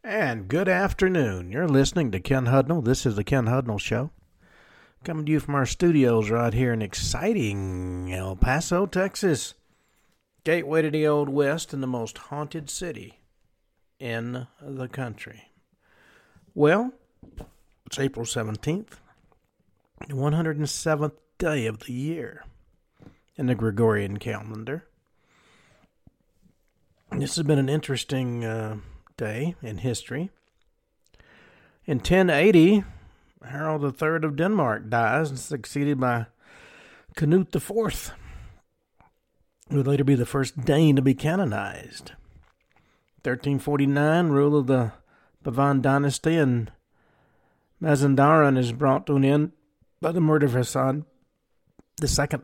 And good afternoon. You're listening to Ken Hudnall. This is the Ken Hudnall Show. Coming to you from our studios right here in exciting El Paso, Texas. Gateway to the Old West and the most haunted city in the country. Well, it's April 17th, the 107th day of the year in the Gregorian calendar. This has been an interesting day in history. In 1080, Harold III of Denmark dies and succeeded by Canute IV, who would later be the first Dane to be canonized. 1349, rule of the Pavan dynasty in Mazandaran is brought to an end by the murder of Hassan II.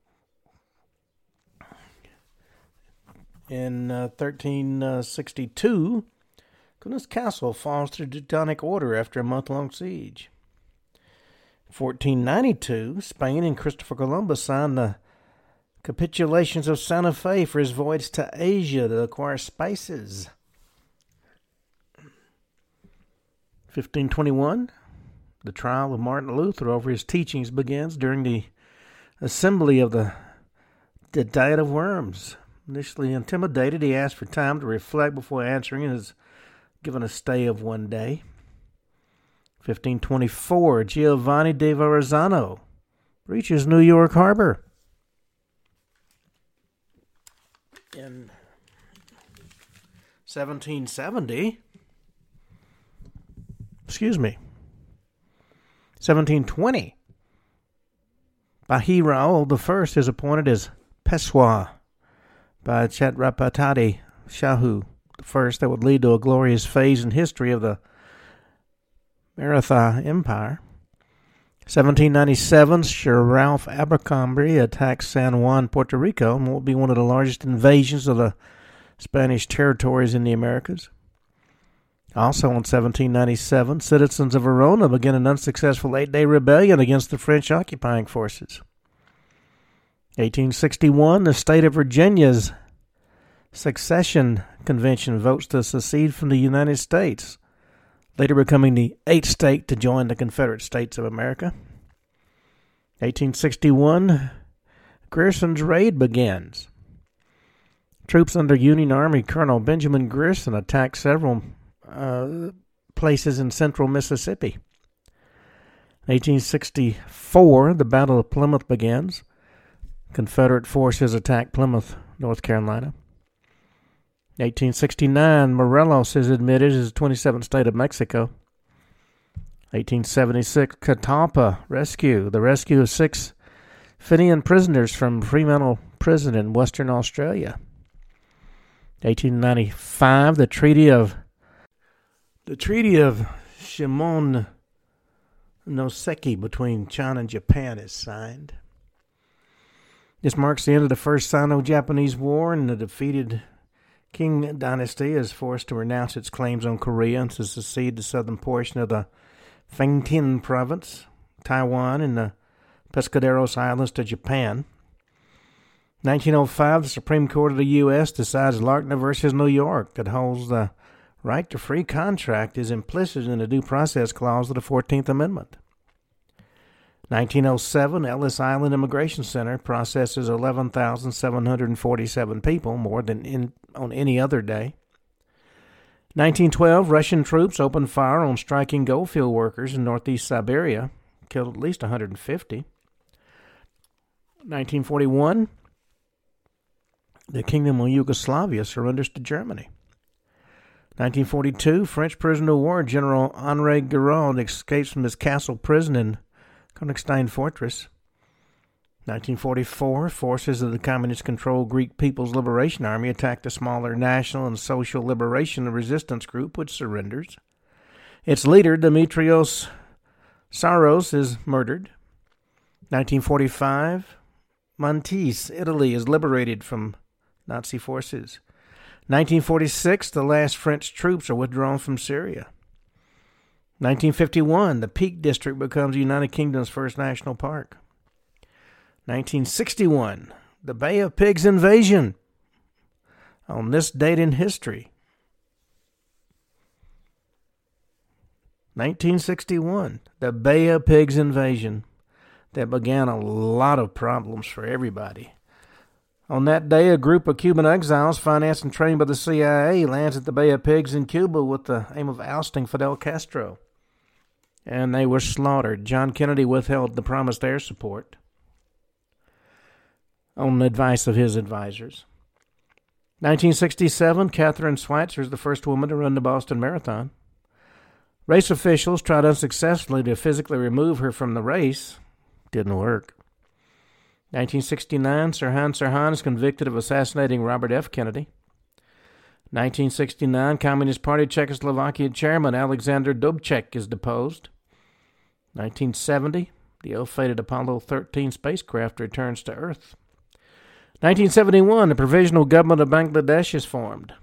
In 1362, Kunis Castle falls to Teutonic order after a month-long siege. 1492, Spain and Christopher Columbus signed the Capitulations of Santa Fe for his voyage to Asia to acquire spices. 1521, the trial of Martin Luther over his teachings begins during the assembly of the Diet of Worms. Initially intimidated, he asked for time to reflect before answering and is given a stay of 1 day. 1524, Giovanni de Verrazzano reaches New York Harbor. In 1720, Bahirao I is appointed as Peshwa by Chhatrapati Shahu I. That would lead to a glorious phase in history of the Maratha Empire. 1797, Sir Ralph Abercrombie attacks San Juan, Puerto Rico, and will be one of the largest invasions of the Spanish territories in the Americas. Also in 1797, citizens of Verona begin an unsuccessful 8-day rebellion against the French occupying forces. 1861, the state of Virginia's Secession Convention votes to secede from the United States, later becoming the 8th state to join the Confederate States of America. 1861, Grierson's raid begins. Troops under Union Army Colonel Benjamin Grierson attack several places in central Mississippi. 1864, the Battle of Plymouth begins. Confederate forces attack Plymouth, North Carolina. 1869, Morelos is admitted as the 27th state of Mexico. 1876, Catalpa rescue. The rescue of 6 Fenian prisoners from Fremantle Prison in Western Australia. 1895, the Treaty of Shimonoseki between China and Japan is signed. This marks the end of the First Sino-Japanese War, and the defeated Qing dynasty is forced to renounce its claims on Korea and to secede the southern portion of the Fengtian province, Taiwan, and the Pescaderos Islands to Japan. 1905, the Supreme Court of the U.S. decides Larkner versus New York that holds the right to free contract is implicit in the Due Process Clause of the 14th Amendment. 1907, Ellis Island Immigration Center processes 11,747 people, more than on any other day. 1912, Russian troops opened fire on striking goldfield workers in northeast Siberia, killed at least 150. 1941, the Kingdom of Yugoslavia surrenders to Germany. 1942, French prisoner of war General Henri Guiraud escapes from his castle prison in Königstein Fortress. 1944, forces of the communist-controlled Greek People's Liberation Army attacked a smaller national and social liberation and resistance group, which surrenders. Its leader, Dimitrios Saros, is murdered. 1945, Mantes, Italy, is liberated from Nazi forces. 1946, the last French troops are withdrawn from Syria. 1951, the Peak District becomes the United Kingdom's first national park. 1961, the Bay of Pigs invasion. On this date in history, 1961, the Bay of Pigs invasion that began a lot of problems for everybody. On that day, a group of Cuban exiles, financed and trained by the CIA, lands at the Bay of Pigs in Cuba with the aim of ousting Fidel Castro. And they were slaughtered. John Kennedy withheld the promised air support on the advice of his advisors. 1967, Catherine Schweitzer is the first woman to run the Boston Marathon. Race officials tried unsuccessfully to physically remove her from the race. Didn't work. 1969, Sirhan Sirhan is convicted of assassinating Robert F. Kennedy. 1969, Communist Party Czechoslovakia chairman Alexander Dubček is deposed. 1970, the ill-fated Apollo 13 spacecraft returns to Earth. 1971, the Provisional Government of Bangladesh is formed.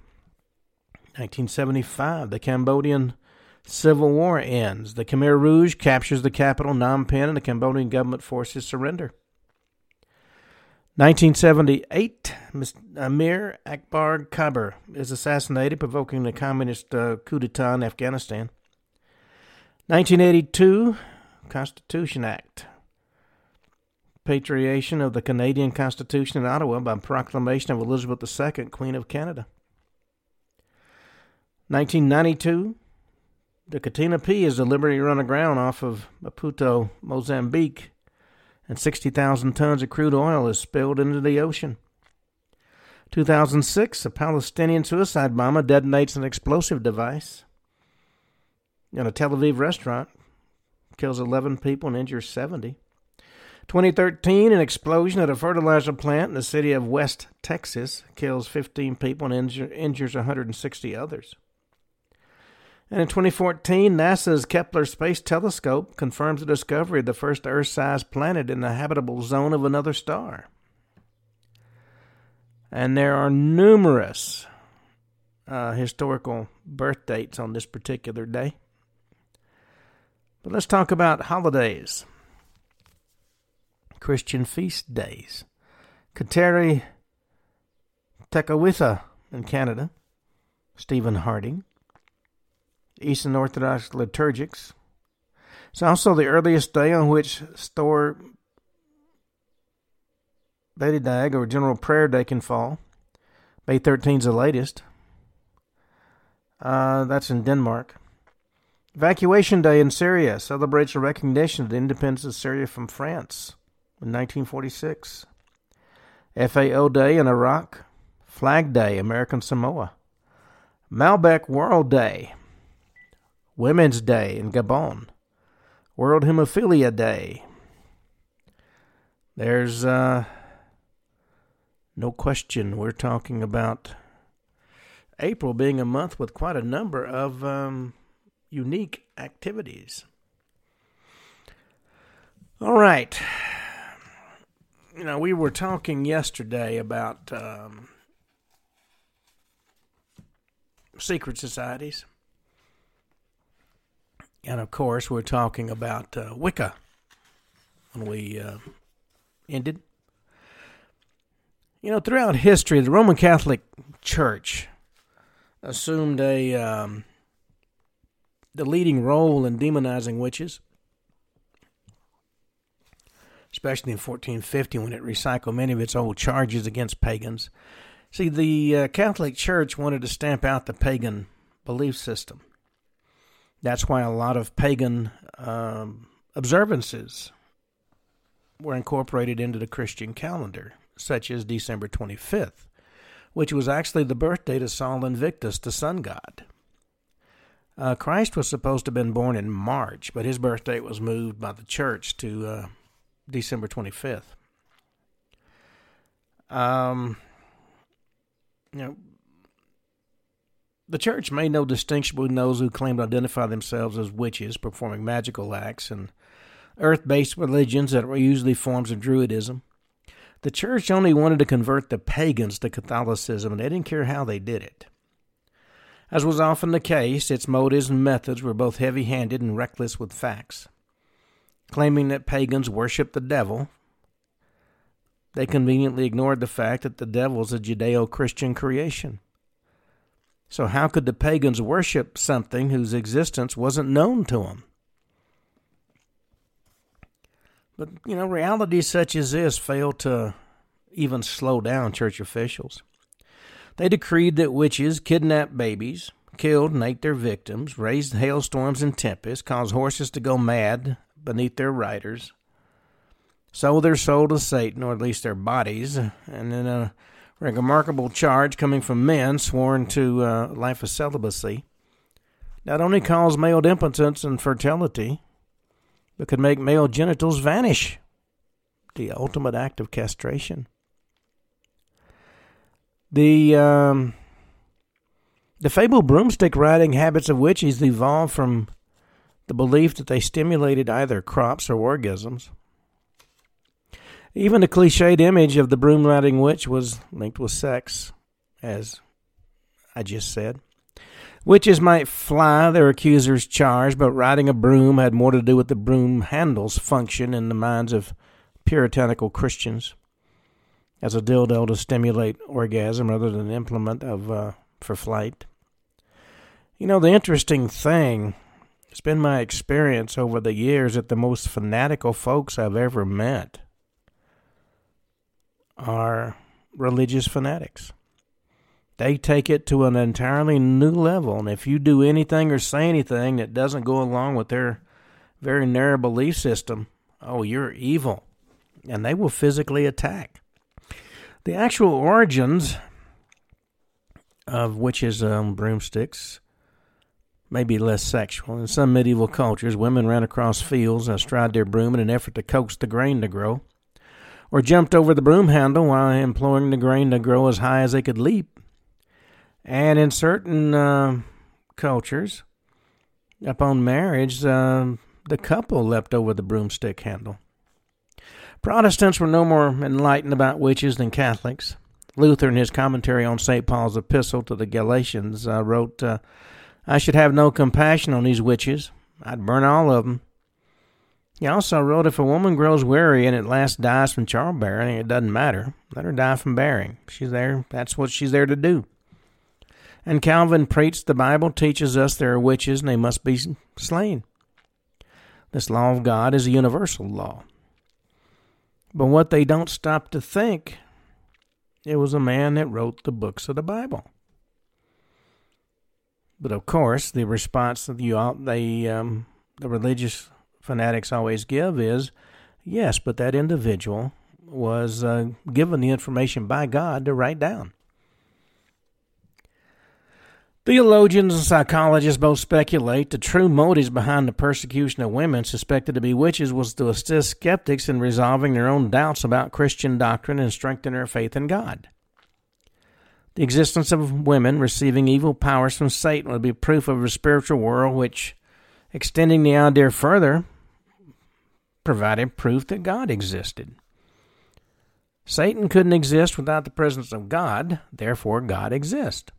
1975, the Cambodian Civil War ends. The Khmer Rouge captures the capital, Phnom Penh, and the Cambodian government forces surrender. 1978, Amir Akbar Khyber is assassinated, provoking the communist coup d'etat in Afghanistan. 1982, Constitution Act. Patriation of the Canadian Constitution in Ottawa by proclamation of Elizabeth II, Queen of Canada. 1992, the Katina P is deliberately run aground off of Maputo, Mozambique, and 60,000 tons of crude oil is spilled into the ocean. 2006, a Palestinian suicide bomber detonates an explosive device in a Tel Aviv restaurant, kills 11 people and injures 70. 2013, an explosion at a fertilizer plant in the city of West Texas kills 15 people and injures 160 others. And in 2014, NASA's Kepler Space Telescope confirms the discovery of the first Earth-sized planet in the habitable zone of another star. And there are numerous historical birth dates on this particular day. But let's talk about holidays. Christian feast days. Kateri Tekakwitha in Canada. Stephen Harding. Eastern Orthodox liturgics. It's also the earliest day on which Store Bededag, or General Prayer Day, can fall. May 13th is the latest. That's in Denmark. Evacuation Day in Syria celebrates the recognition of the independence of Syria from France in 1946. FAO Day in Iraq. Flag Day, American Samoa. Malbec World Day. Women's Day in Gabon. World Hemophilia Day. There's no question we're talking about April being a month with quite a number of unique activities. All right. You know, we were talking yesterday about secret societies. And, of course, we're talking about Wicca when we ended. You know, throughout history, the Roman Catholic Church assumed the leading role in demonizing witches, especially in 1450 when it recycled many of its old charges against pagans. See, the Catholic Church wanted to stamp out the pagan belief system. That's why a lot of pagan observances were incorporated into the Christian calendar, such as December 25th, which was actually the birth date of Sol Invictus, the sun god. Christ was supposed to have been born in March, but his birth date was moved by the church to December 25th. The church made no distinction between those who claimed to identify themselves as witches performing magical acts and earth-based religions that were usually forms of Druidism. The church only wanted to convert the pagans to Catholicism, and they didn't care how they did it. As was often the case, its motives and methods were both heavy-handed and reckless with facts. Claiming that pagans worshiped the devil, they conveniently ignored the fact that the devil is a Judeo-Christian creation. So how could the pagans worship something whose existence wasn't known to them? But, realities such as this failed to even slow down church officials. They decreed that witches kidnapped babies, killed and ate their victims, raised hailstorms and tempests, caused horses to go mad beneath their riders, sold their soul to Satan, or at least their bodies, and then a remarkable charge coming from men sworn to a life of celibacy not only caused male impotence and fertility, but could make male genitals vanish, the ultimate act of castration. The fabled broomstick riding habits of witches evolved from the belief that they stimulated either crops or orgasms. Even the cliched image of the broom riding witch was linked with sex, as I just said. Witches might fly their accuser's charge, but riding a broom had more to do with the broom handle's function in the minds of puritanical Christians as a dildo to stimulate orgasm rather than an implement for flight. The interesting thing, it's been my experience over the years that the most fanatical folks I've ever met are religious fanatics. They take it to an entirely new level, and if you do anything or say anything that doesn't go along with their very narrow belief system, oh, you're evil, and they will physically attack. The actual origins of witches' broomsticks may be less sexual. In some medieval cultures, women ran across fields and astride their broom in an effort to coax the grain to grow, or jumped over the broom handle while imploring the grain to grow as high as they could leap. And in certain cultures, upon marriage, the couple leapt over the broomstick handle. Protestants were no more enlightened about witches than Catholics. Luther, in his commentary on St. Paul's epistle to the Galatians, wrote, I should have no compassion on these witches. I'd burn all of them. He also wrote, if a woman grows weary and at last dies from childbearing, it doesn't matter. Let her die from bearing. She's there. That's what she's there to do. And Calvin preached, the Bible teaches us there are witches and they must be slain. This law of God is a universal law. But what they don't stop to think, it was a man that wrote the books of the Bible. But of course, the response that the religious fanatics always give is, yes, but that individual was given the information by God to write down. Theologians and psychologists both speculate the true motives behind the persecution of women suspected to be witches was to assist skeptics in resolving their own doubts about Christian doctrine and strengthen their faith in God. The existence of women receiving evil powers from Satan would be proof of a spiritual world which, extending the idea further, provided proof that God existed. Satan couldn't exist without the presence of God, therefore God exists.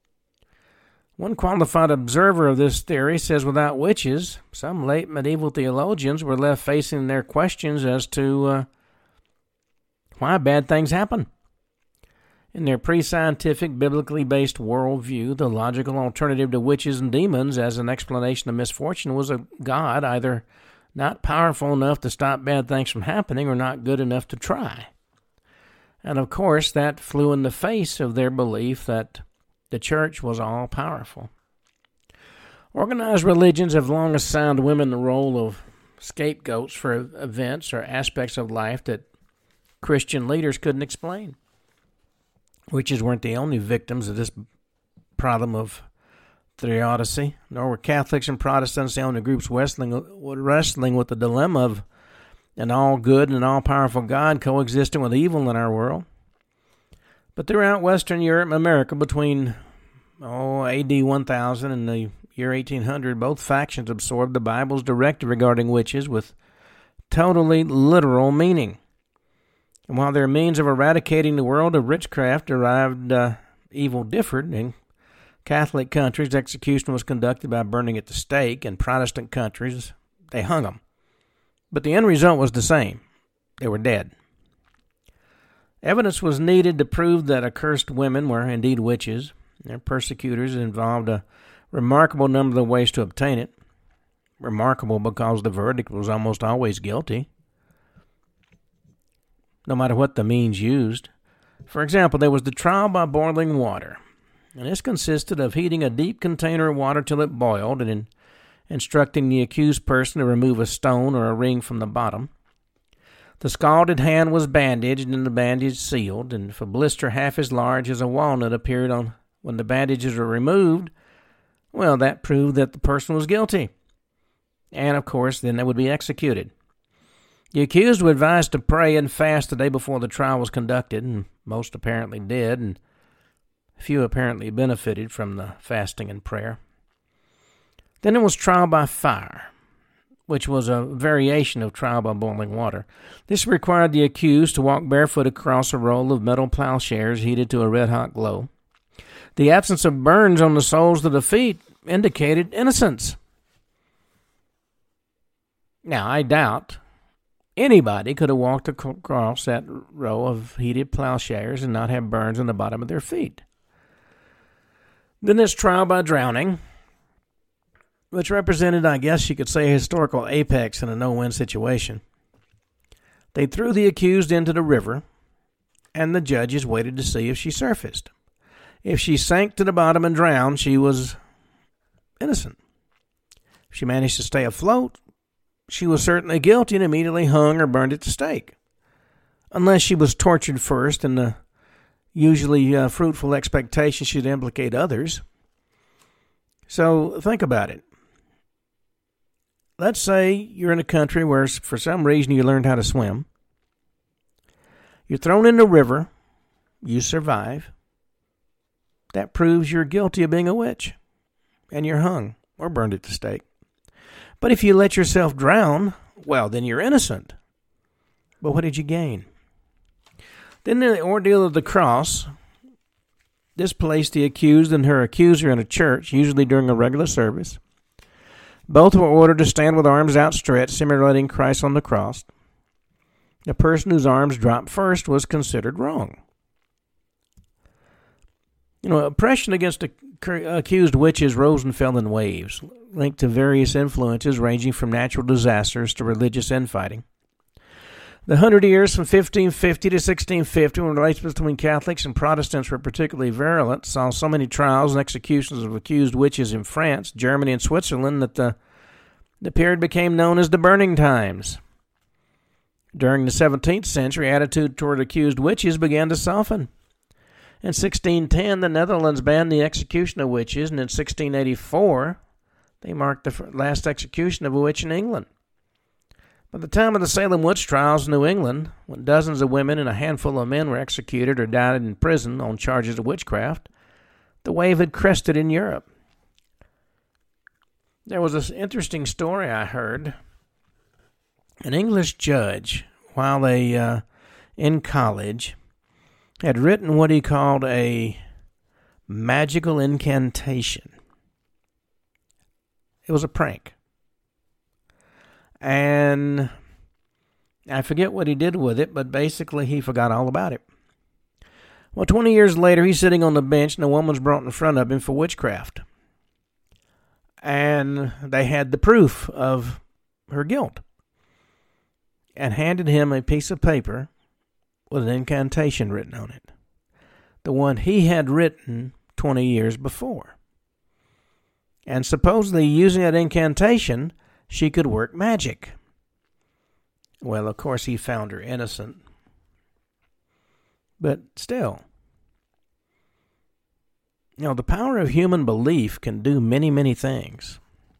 One qualified observer of this theory says without witches, some late medieval theologians were left facing their questions as to why bad things happen. In their pre-scientific, biblically based worldview, the logical alternative to witches and demons as an explanation of misfortune was a God either not powerful enough to stop bad things from happening or not good enough to try. And of course, that flew in the face of their belief that the church was all-powerful. Organized religions have long assigned women the role of scapegoats for events or aspects of life that Christian leaders couldn't explain. Witches weren't the only victims of this problem of theodicy, nor were Catholics and Protestants the only groups wrestling with the dilemma of an all-good and all-powerful God coexisting with evil in our world. But throughout Western Europe and America between A.D. 1000 and the year 1800, both factions absorbed the Bible's directive regarding witches with totally literal meaning. And while their means of eradicating the world of witchcraft-derived evil differed, in Catholic countries, execution was conducted by burning at the stake. In Protestant countries, they hung them. But the end result was the same. They were dead. Evidence was needed to prove that accursed women were indeed witches. Their persecutors involved a remarkable number of ways to obtain it. Remarkable because the verdict was almost always guilty, no matter what the means used. For example, there was the trial by boiling water, and this consisted of heating a deep container of water till it boiled and instructing the accused person to remove a stone or a ring from the bottom. The scalded hand was bandaged and the bandage sealed, and if a blister half as large as a walnut appeared on when the bandages were removed, well, that proved that the person was guilty. And, of course, then they would be executed. The accused were advised to pray and fast the day before the trial was conducted, and most apparently did, and few apparently benefited from the fasting and prayer. Then there was trial by fire, which was a variation of trial by boiling water. This required the accused to walk barefoot across a roll of metal plowshares heated to a red-hot glow. The absence of burns on the soles of the feet indicated innocence. Now, I doubt anybody could have walked across that row of heated plowshares and not have burns on the bottom of their feet. Then there's trial by drowning, which represented, I guess you could say, a historical apex in a no-win situation. They threw the accused into the river, and the judges waited to see if she surfaced. If she sank to the bottom and drowned, she was innocent. If she managed to stay afloat, she was certainly guilty and immediately hung or burned at the stake, unless she was tortured first, and the usually fruitful expectation should implicate others. So think about it. Let's say you're in a country where for some reason you learned how to swim. You're thrown in the river. You survive. That proves you're guilty of being a witch, and you're hung or burned at the stake. But if you let yourself drown, well, then you're innocent. But what did you gain? Then the ordeal of the cross. This placed the accused and her accuser in a church, usually during a regular service. Both were ordered to stand with arms outstretched, simulating Christ on the cross. The person whose arms dropped first was considered wrong. Oppression against accused witches rose and fell in waves, linked to various influences ranging from natural disasters to religious infighting. The 100 years from 1550 to 1650, when relations between Catholics and Protestants were particularly virulent, saw so many trials and executions of accused witches in France, Germany, and Switzerland that the period became known as the Burning Times. During the 17th century, attitude toward accused witches began to soften. In 1610, the Netherlands banned the execution of witches, and in 1684, they marked the last execution of a witch in England. By the time of the Salem witch trials in New England, when dozens of women and a handful of men were executed or died in prison on charges of witchcraft, the wave had crested in Europe. There was this interesting story I heard. An English judge, while they in college, had written what he called a magical incantation. It was a prank. And I forget what he did with it, but basically he forgot all about it. Well, 20 years later, he's sitting on the bench, and a woman's brought in front of him for witchcraft. And they had the proof of her guilt and handed him a piece of paper with an incantation written on it, the one he had written 20 years before. And supposedly using that incantation, she could work magic. Well, of course, he found her innocent. But still, the power of human belief can do many, many things.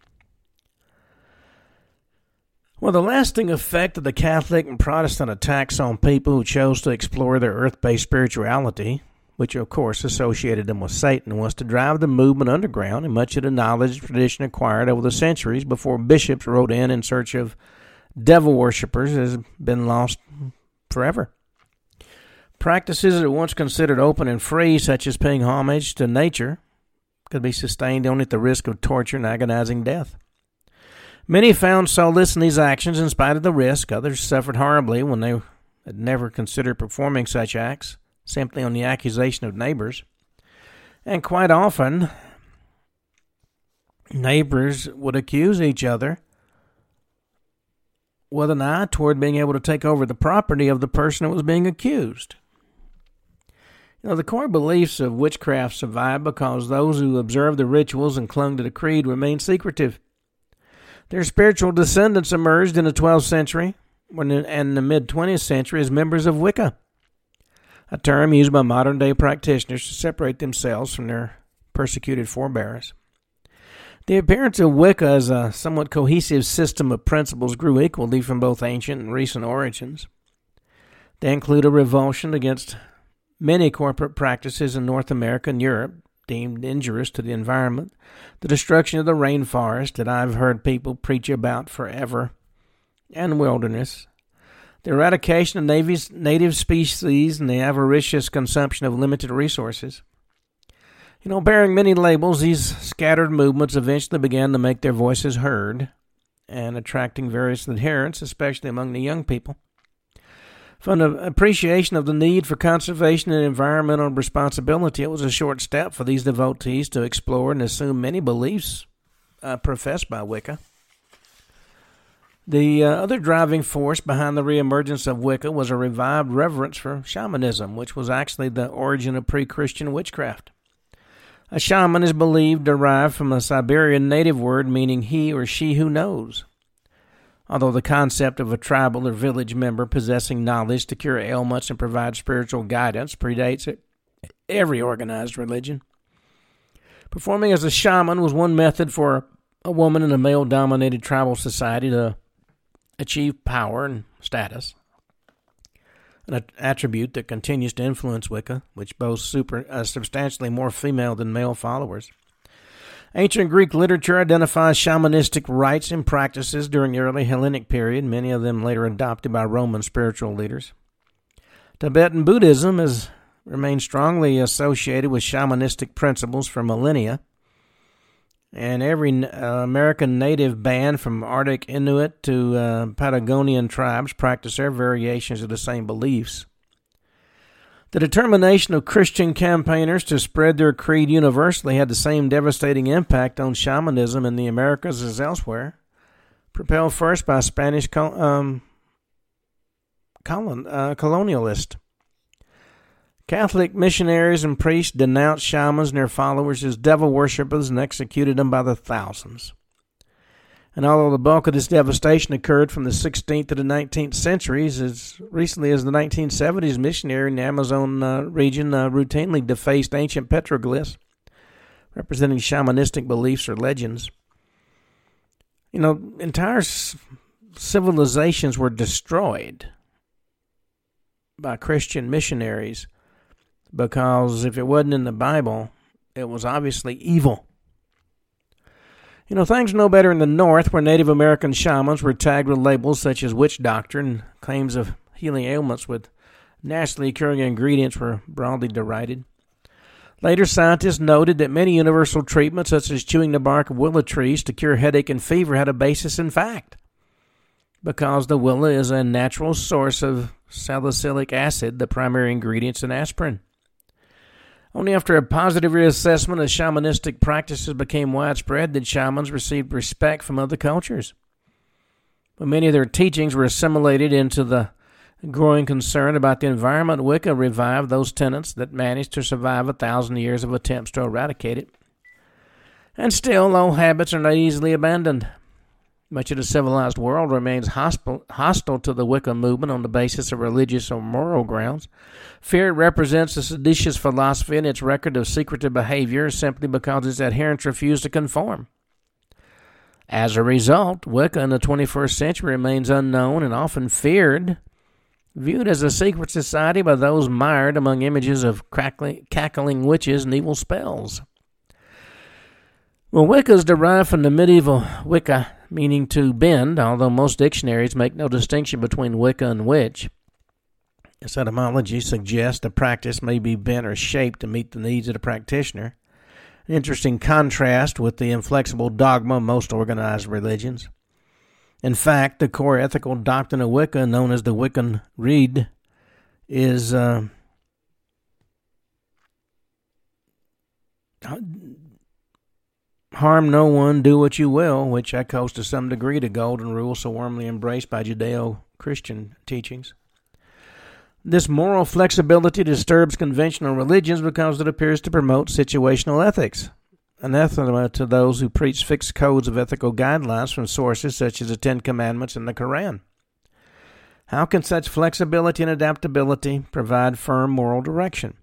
Well, the lasting effect of the Catholic and Protestant attacks on people who chose to explore their earth-based spirituality, which of course associated them with Satan, was to drive the movement underground, and much of the knowledge and tradition acquired over the centuries before bishops rode in search of devil worshippers has been lost forever. Practices that were once considered open and free, such as paying homage to nature, could be sustained only at the risk of torture and agonizing death. Many found solace in these actions in spite of the risk. Others suffered horribly when they had never considered performing such acts, simply on the accusation of neighbors. And quite often, neighbors would accuse each other with an eye toward being able to take over the property of the person that was being accused. The core beliefs of witchcraft survived because those who observed the rituals and clung to the creed remained secretive. Their spiritual descendants emerged in the 12th century and the mid-20th century as members of Wicca, a term used by modern-day practitioners to separate themselves from their persecuted forebears. The appearance of Wicca as a somewhat cohesive system of principles grew equally from both ancient and recent origins. They include a revulsion against many corporate practices in North America and Europe deemed injurious to the environment, the destruction of the rainforest that I've heard people preach about forever, and wilderness, the eradication of native species, and the avaricious consumption of limited resources. Bearing many labels, these scattered movements eventually began to make their voices heard and attracting various adherents, especially among the young people. From the appreciation of the need for conservation and environmental responsibility, it was a short step for these devotees to explore and assume many beliefs professed by Wicca. The other driving force behind the reemergence of Wicca was a revived reverence for shamanism, which was actually the origin of pre-Christian witchcraft. A shaman is believed derived from a Siberian native word meaning he or she who knows. Although the concept of a tribal or village member possessing knowledge to cure ailments and provide spiritual guidance predates every organized religion. Performing as a shaman was one method for a woman in a male-dominated tribal society to achieve power and status, an attribute that continues to influence Wicca, which boasts substantially more female than male followers. Ancient Greek literature identifies shamanistic rites and practices during the early Hellenic period, many of them later adopted by Roman spiritual leaders. Tibetan Buddhism has remained strongly associated with shamanistic principles for millennia, and every American native band from Arctic Inuit to Patagonian tribes practice their variations of the same beliefs. The determination of Christian campaigners to spread their creed universally had the same devastating impact on shamanism in the Americas as elsewhere, propelled first by Spanish colonialists. Catholic missionaries and priests denounced shamans and their followers as devil worshippers and executed them by the thousands. And although the bulk of this devastation occurred from the 16th to the 19th centuries, as recently as the 1970s, missionaries in the Amazon region routinely defaced ancient petroglyphs representing shamanistic beliefs or legends. Entire civilizations were destroyed by Christian missionaries because if it wasn't in the Bible, it was obviously evil. Things no better in the North, where Native American shamans were tagged with labels such as witch doctor, and claims of healing ailments with naturally occurring ingredients were broadly derided. Later, scientists noted that many universal treatments, such as chewing the bark of willow trees to cure headache and fever, had a basis in fact, because the willow is a natural source of salicylic acid, the primary ingredients in aspirin. Only after a positive reassessment of shamanistic practices became widespread did shamans receive respect from other cultures. But many of their teachings were assimilated into the growing concern about the environment. Wicca revived those tenets that managed to survive 1,000 years of attempts to eradicate it. And still, old habits are not easily abandoned. Much of the civilized world remains hostile to the Wicca movement on the basis of religious or moral grounds. Fear it represents a seditious philosophy, and its record of secretive behavior simply because its adherents refuse to conform. As a result, Wicca in the 21st century remains unknown and often feared, viewed as a secret society by those mired among images of cackling witches and evil spells. Well, Wicca is derived from the medieval Wicca, meaning to bend, although most dictionaries make no distinction between Wicca and witch. This etymology suggests the practice may be bent or shaped to meet the needs of the practitioner, an interesting contrast with the inflexible dogma of most organized religions. In fact, the core ethical doctrine of Wicca, known as the Wiccan Rede, is harm no one, do what you will, which echoes to some degree the golden rule so warmly embraced by Judeo-Christian teachings. This moral flexibility disturbs conventional religions because it appears to promote situational ethics, anathema to those who preach fixed codes of ethical guidelines from sources such as the Ten Commandments and the Quran. How can such flexibility and adaptability provide firm moral direction?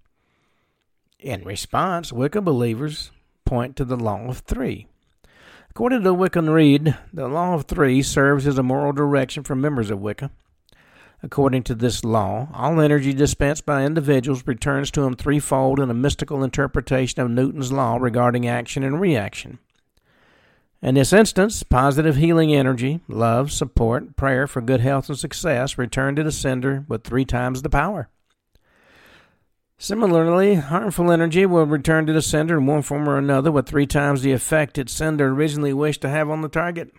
In response, Wicca believers point to the Law of Three. According to Wiccan Read, the Law of Three serves as a moral direction for members of Wicca. According to this law, all energy dispensed by individuals returns to them threefold in a mystical interpretation of Newton's law regarding action and reaction. In this instance, positive healing energy, love, support, prayer for good health and success return to the sender with 3 times the power. Similarly, harmful energy will return to the sender in one form or another with 3 times the effect its sender originally wished to have on the target.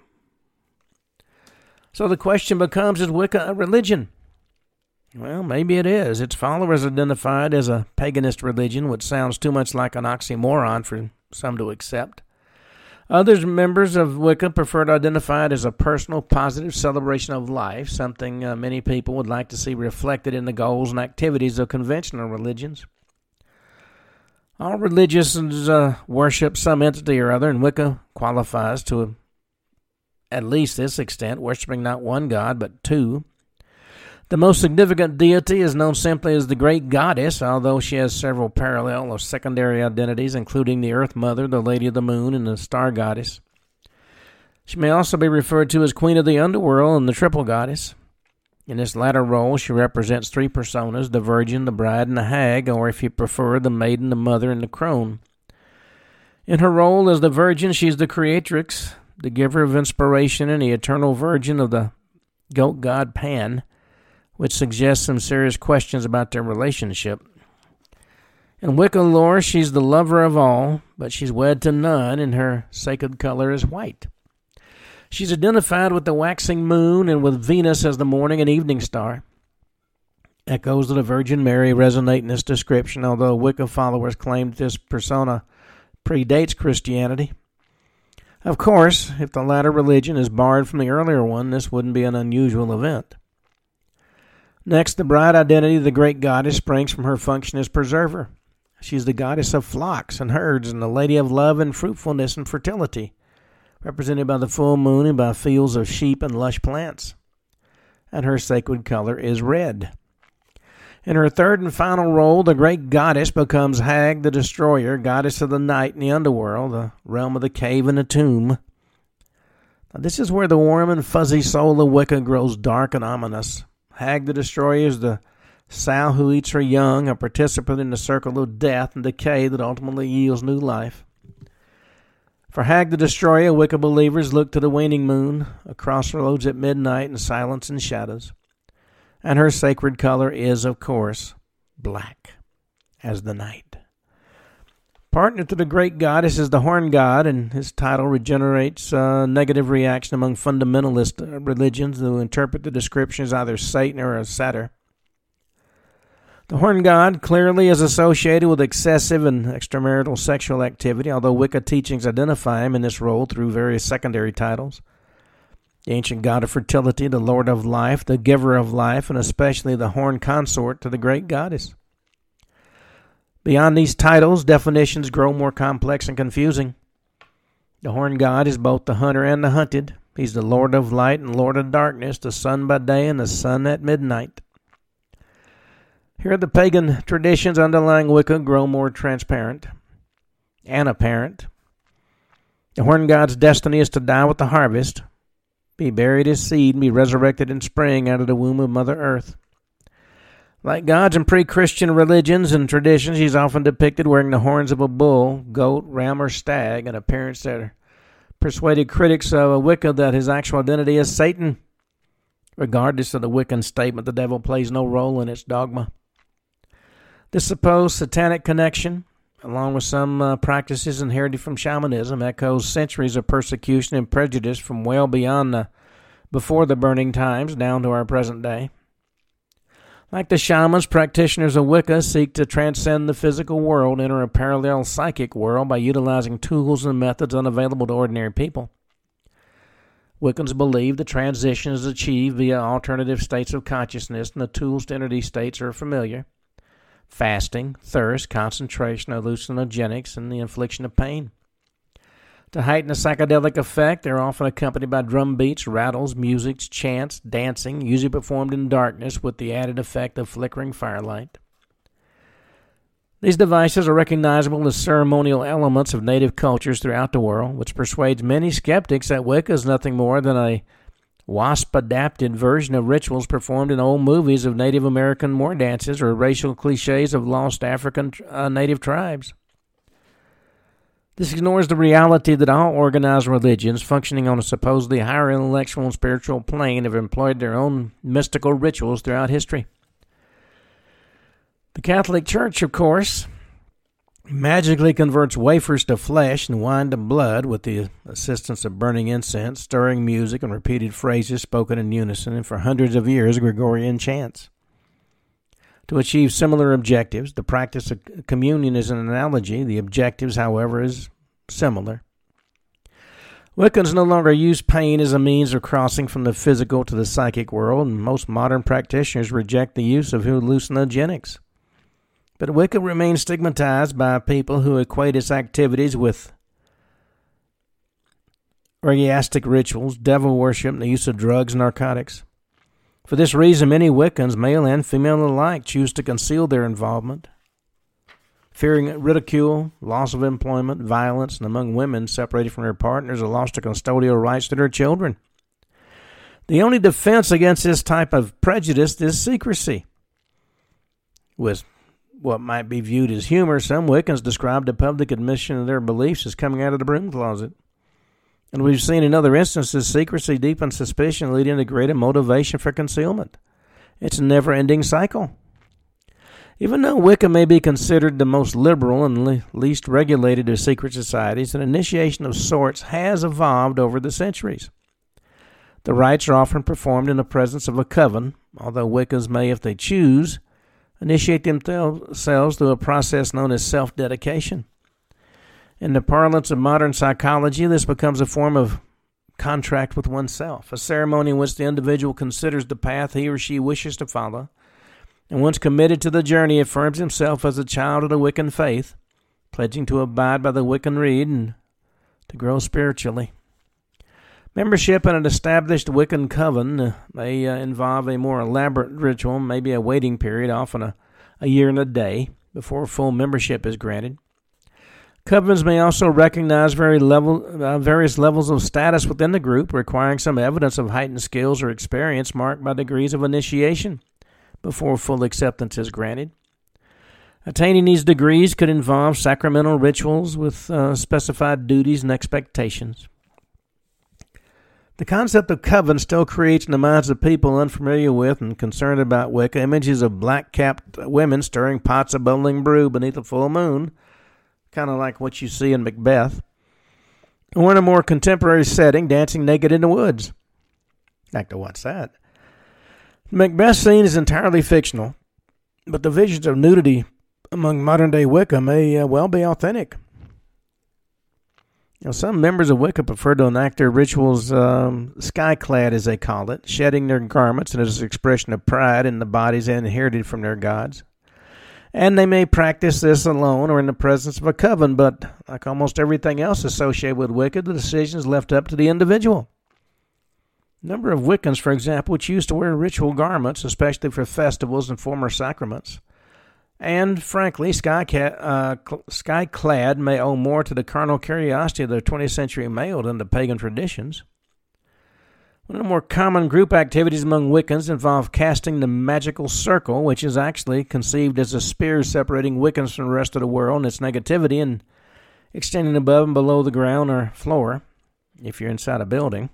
So the question becomes, is Wicca a religion? Well, maybe it is. Its followers identified as a paganist religion, which sounds too much like an oxymoron for some to accept. Others members of Wicca prefer to identify it as a personal, positive celebration of life, something many people would like to see reflected in the goals and activities of conventional religions. All religions worship some entity or other, and Wicca qualifies to at least this extent, worshiping not one god, but 2. The most significant deity is known simply as the Great Goddess, although she has several parallel or secondary identities, including the Earth Mother, the Lady of the Moon, and the Star Goddess. She may also be referred to as Queen of the Underworld and the Triple Goddess. In this latter role, she represents 3 personas, the Virgin, the Bride, and the Hag, or if you prefer, the Maiden, the Mother, and the Crone. In her role as the Virgin, she is the creatrix, the giver of inspiration, and the eternal virgin of the goat god Pan, which suggests some serious questions about their relationship. In Wicca lore, she's the lover of all, but she's wed to none, and her sacred color is white. She's identified with the waxing moon and with Venus as the morning and evening star. Echoes of the Virgin Mary resonate in this description, although Wicca followers claim that this persona predates Christianity. Of course, if the latter religion is borrowed from the earlier one, this wouldn't be an unusual event. Next, the bride identity of the Great Goddess springs from her function as preserver. She's the goddess of flocks and herds and the lady of love and fruitfulness and fertility, represented by the full moon and by fields of sheep and lush plants. And her sacred color is red. In her third and final role, the Great Goddess becomes Hag the Destroyer, goddess of the night and the underworld, the realm of the cave and the tomb. Now, this is where the warm and fuzzy soul of Wicca grows dark and ominous. Hag the Destroyer is the sow who eats her young, a participant in the circle of death and decay that ultimately yields new life. For Hag the Destroyer, Wicca believers look to the waning moon, a crossroads at midnight in silence and shadows. And her sacred color is, of course, black as the night. Partner to the Great Goddess is the Horn God, and his title regenerates negative reaction among fundamentalist religions who interpret the description as either Satan or a satyr. The Horn God clearly is associated with excessive and extramarital sexual activity, although Wicca teachings identify him in this role through various secondary titles. The ancient god of fertility, the Lord of life, the giver of life, and especially the horn consort to the Great Goddess. Beyond these titles, definitions grow more complex and confusing. The horn god is both the hunter and the hunted. He's the Lord of light and Lord of darkness, the sun by day and the sun at midnight. Here the pagan traditions underlying Wicca grow more transparent and apparent. The horn god's destiny is to die with the harvest, be buried as seed, and be resurrected in spring out of the womb of Mother Earth. Like gods in pre-Christian religions and traditions, he's often depicted wearing the horns of a bull, goat, ram, or stag, an appearance that persuaded critics of Wicca that his actual identity is Satan. Regardless of the Wiccan statement, the devil plays no role in its dogma. This supposed satanic connection, along with some practices inherited from shamanism, echoes centuries of persecution and prejudice from well beyond before the burning times down to our present day. Like the shamans, practitioners of Wicca seek to transcend the physical world, enter a parallel psychic world by utilizing tools and methods unavailable to ordinary people. Wiccans believe the transition is achieved via alternative states of consciousness, and the tools to enter these states are familiar: fasting, thirst, concentration, hallucinogenics, and the infliction of pain. To heighten the psychedelic effect, they're often accompanied by drum beats, rattles, music, chants, dancing, usually performed in darkness with the added effect of flickering firelight. These devices are recognizable as ceremonial elements of native cultures throughout the world, which persuades many skeptics that Wicca is nothing more than a WASP-adapted version of rituals performed in old movies of Native American war dances or racial cliches of lost African native tribes. This ignores the reality that all organized religions functioning on a supposedly higher intellectual and spiritual plane have employed their own mystical rituals throughout history. The Catholic Church, of course, magically converts wafers to flesh and wine to blood with the assistance of burning incense, stirring music, and repeated phrases spoken in unison, and for hundreds of years Gregorian chants. To achieve similar objectives, the practice of communion is an analogy. The objectives, however, is similar. Wiccans no longer use pain as a means of crossing from the physical to the psychic world, and most modern practitioners reject the use of hallucinogenics. But Wicca remains stigmatized by people who equate its activities with orgiastic rituals, devil worship, and the use of drugs and narcotics. For this reason, many Wiccans, male and female alike, choose to conceal their involvement, fearing ridicule, loss of employment, violence, and among women separated from their partners, a loss of custodial rights to their children. The only defense against this type of prejudice is secrecy. With what might be viewed as humor, some Wiccans describe the public admission of their beliefs as coming out of the broom closet. And we've seen in other instances secrecy deepens suspicion, leading to greater motivation for concealment. It's a never-ending cycle. Even though Wicca may be considered the most liberal and least regulated of secret societies, an initiation of sorts has evolved over the centuries. The rites are often performed in the presence of a coven, although Wiccans may, if they choose, initiate themselves through a process known as self-dedication. In the parlance of modern psychology, this becomes a form of contract with oneself, a ceremony in which the individual considers the path he or she wishes to follow, and once committed to the journey, affirms himself as a child of the Wiccan faith, pledging to abide by the Wiccan rede and to grow spiritually. Membership in an established Wiccan coven may involve a more elaborate ritual, maybe a waiting period, often a year and a day, before full membership is granted. Covens may also recognize various levels of status within the group, requiring some evidence of heightened skills or experience marked by degrees of initiation before full acceptance is granted. Attaining these degrees could involve sacramental rituals with specified duties and expectations. The concept of coven still creates in the minds of people unfamiliar with and concerned about Wicca images of black-capped women stirring pots of bubbling brew beneath a full moon, kind of like what you see in Macbeth, or in a more contemporary setting, dancing naked in the woods. Like to watch that. The Macbeth scene is entirely fictional, but the visions of nudity among modern-day Wicca may well be authentic. Some members of Wicca prefer to enact their rituals sky-clad, as they call it, shedding their garments as an expression of pride in the bodies inherited from their gods. And they may practice this alone or in the presence of a coven, but like almost everything else associated with Wicca, the decision is left up to the individual. A number of Wiccans, for example, choose to wear ritual garments, especially for festivals and former sacraments. And, frankly, sky-clad may owe more to the carnal curiosity of the 20th century male than to pagan traditions. One of the more common group activities among Wiccans involve casting the magical circle, which is actually conceived as a spear separating Wiccans from the rest of the world and its negativity and extending above and below the ground or floor, if you're inside a building.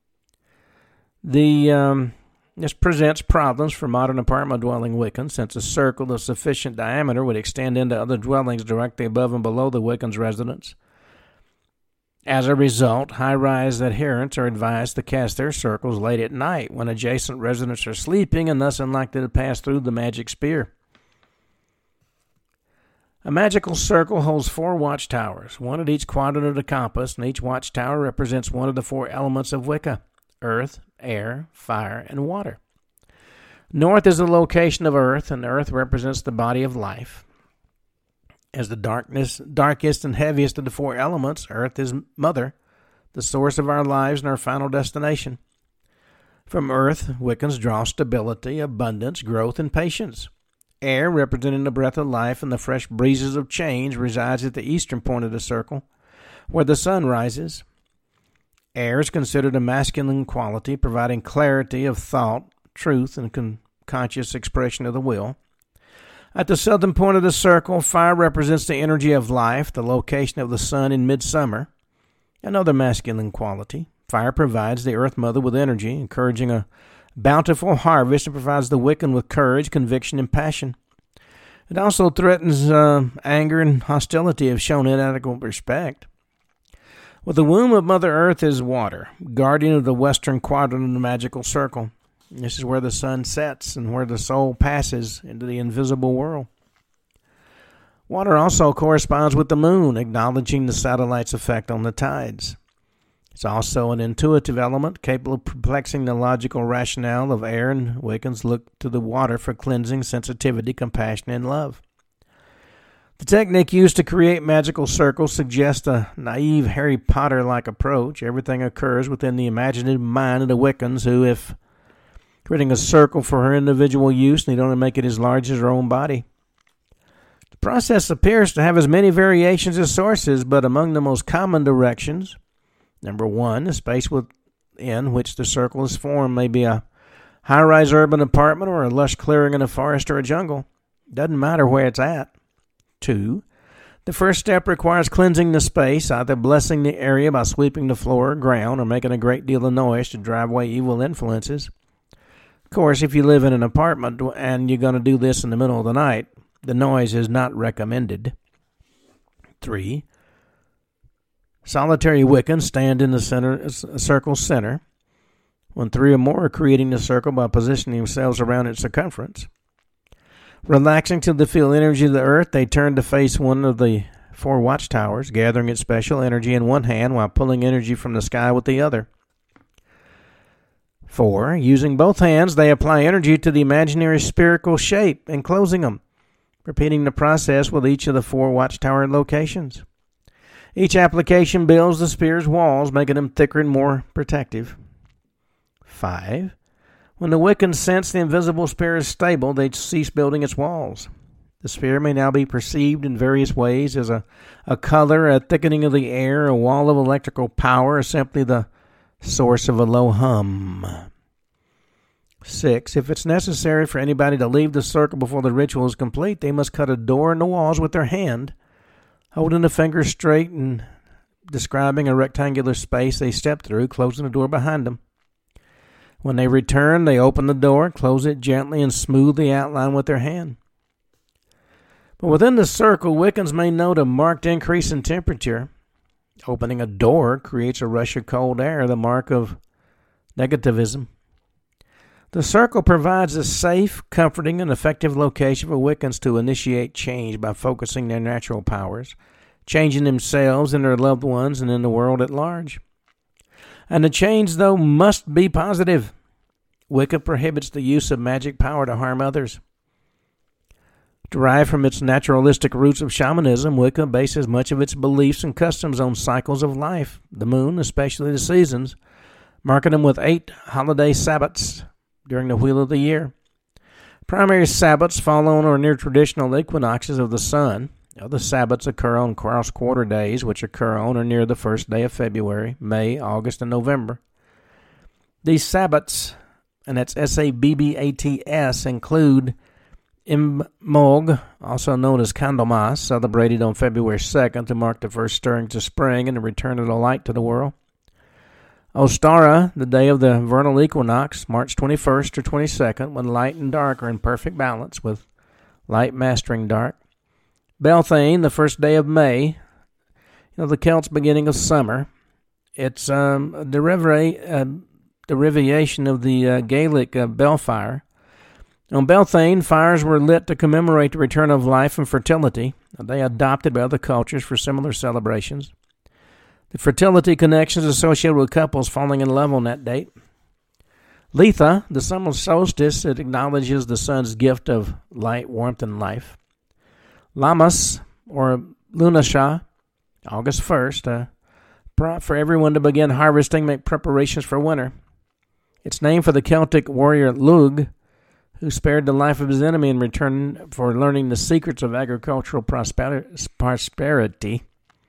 This presents problems for modern apartment-dwelling Wiccans, since a circle of sufficient diameter would extend into other dwellings directly above and below the Wiccan's residence. As a result, high-rise adherents are advised to cast their circles late at night when adjacent residents are sleeping and thus unlikely to pass through the magic sphere. A magical circle holds 4 watchtowers, one at each quadrant of the compass, and each watchtower represents one of the 4 elements of Wicca: earth, air, fire, and water. North is the location of earth, and earth represents the body of life. As the darkest and heaviest of the 4 elements, earth is mother, the source of our lives and our final destination. From earth, Wiccans draw stability, abundance, growth, and patience. Air, representing the breath of life and the fresh breezes of change, resides at the eastern point of the circle, where the sun rises. Air is considered a masculine quality, providing clarity of thought, truth, and conscious expression of the will. At the southern point of the circle, fire represents the energy of life, the location of the sun in midsummer, another masculine quality. Fire provides the Earth Mother with energy, encouraging a bountiful harvest, and provides the Wiccan with courage, conviction, and passion. It also threatens anger and hostility if shown inadequate respect. Well, the womb of Mother Earth is water, guardian of the western quadrant of the magical circle. This is where the sun sets and where the soul passes into the invisible world. Water also corresponds with the moon, acknowledging the satellite's effect on the tides. It's also an intuitive element capable of perplexing the logical rationale of air, and Wiccans look to the water for cleansing, sensitivity, compassion, and love. The technique used to create magical circles suggests a naive Harry Potter-like approach. Everything occurs within the imaginative mind of the Wiccans, who, if creating a circle for her individual use, need only make it as large as her own body. The process appears to have as many variations as sources, but among the most common directions, number 1, the space within which the circle is formed may be a high-rise urban apartment or a lush clearing in a forest or a jungle. Doesn't matter where it's at. 2, the first step requires cleansing the space, either blessing the area by sweeping the floor or ground or making a great deal of noise to drive away evil influences. Of course, if you live in an apartment and you're going to do this in the middle of the night, the noise is not recommended. 3, solitary Wiccans stand in the circle's center. When 3 or more are creating the circle by positioning themselves around its circumference. Relaxing to the feel energy of the earth, they turn to face one of the 4 watchtowers, gathering its special energy in one hand while pulling energy from the sky with the other. 4, using both hands, they apply energy to the imaginary spherical shape, enclosing them, repeating the process with each of the 4 watchtower locations. Each application builds the sphere's walls, making them thicker and more protective. 5, when the Wiccans sense the invisible sphere is stable, they cease building its walls. The sphere may now be perceived in various ways as a color, a thickening of the air, a wall of electrical power, or simply the source of a low hum. 6, if it's necessary for anybody to leave the circle before the ritual is complete, they must cut a door in the walls with their hand, holding the fingers straight and describing a rectangular space they step through, closing the door behind them. When they return, they open the door, close it gently, and smooth the outline with their hand. But within the circle, Wiccans may note a marked increase in temperature. Opening a door creates a rush of cold air, the mark of negativism. The circle provides a safe, comforting, and effective location for Wiccans to initiate change by focusing their natural powers, changing themselves and their loved ones and in the world at large. And the change, though, must be positive. Wicca prohibits the use of magic power to harm others. Derived from its naturalistic roots of shamanism, Wicca bases much of its beliefs and customs on cycles of life, the moon, especially the seasons, marking them with 8 holiday Sabbats during the wheel of the year. Primary Sabbats fall on or near traditional equinoxes of the sun. Other Sabbats occur on cross-quarter days, which occur on or near the first day of February, May, August, and November. These Sabbats, and that's S-A-B-B-A-T-S, include Imbolc, also known as Candlemas, celebrated on February 2nd to mark the first stirrings of spring and the return of the light to the world. Ostara, the day of the vernal equinox, March 21st or 22nd, when light and dark are in perfect balance, with light mastering dark. Beltane, the first day of May, the Celts' beginning of summer. It's a derivation of the Gaelic Belfire. On Beltane, fires were lit to commemorate the return of life and fertility. They adopted by other cultures for similar celebrations. The fertility connections associated with couples falling in love on that date. Litha, the summer solstice, it acknowledges the sun's gift of light, warmth, and life. Lammas, or Lunasha, August 1st, for everyone to begin harvesting, make preparations for winter. It's named for the Celtic warrior Lugh, who spared the life of his enemy in return for learning the secrets of agricultural prosperity.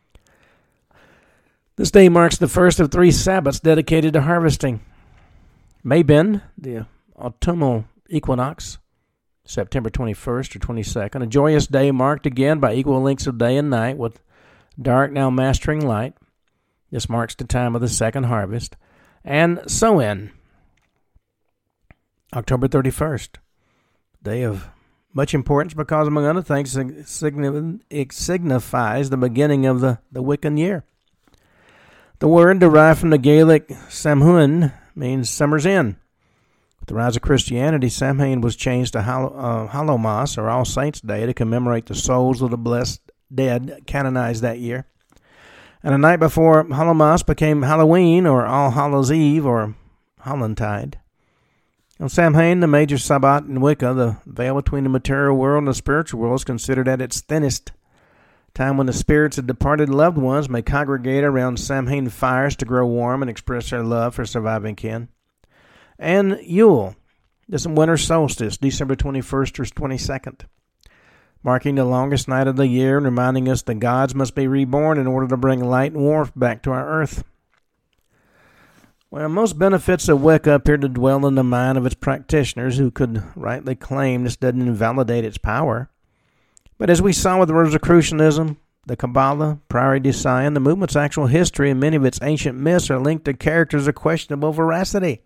This day marks the first of 3 Sabbats dedicated to harvesting. Mabin, the autumnal equinox, September 21st or 22nd, a joyous day marked again by equal lengths of day and night, with dark now mastering light. This marks the time of the second harvest. And Samhain, October 31st, day of much importance because, among other things, it signifies the beginning of the Wiccan year. The word, derived from the Gaelic Samhain, means summer's end. With the rise of Christianity, Samhain was changed to Hallowmas, or All Saints' Day, to commemorate the souls of the blessed dead canonized that year. And the night before Hallowmas became Halloween, or All Hallows' Eve, or Hollantide. On Samhain, the major Sabbat in Wicca, the veil between the material world and the spiritual world, is considered at its thinnest. Time when the spirits of departed loved ones may congregate around Samhain fires to grow warm and express their love for surviving kin. And Yule, this winter solstice, December 21st or 22nd, marking the longest night of the year and reminding us that gods must be reborn in order to bring light and warmth back to our earth. Well, most benefits of Wicca appear to dwell in the mind of its practitioners, who could rightly claim this doesn't invalidate its power. But as we saw with Rosicrucianism, the Kabbalah, Prairie du Chien, the movement's actual history and many of its ancient myths are linked to characters of questionable veracity.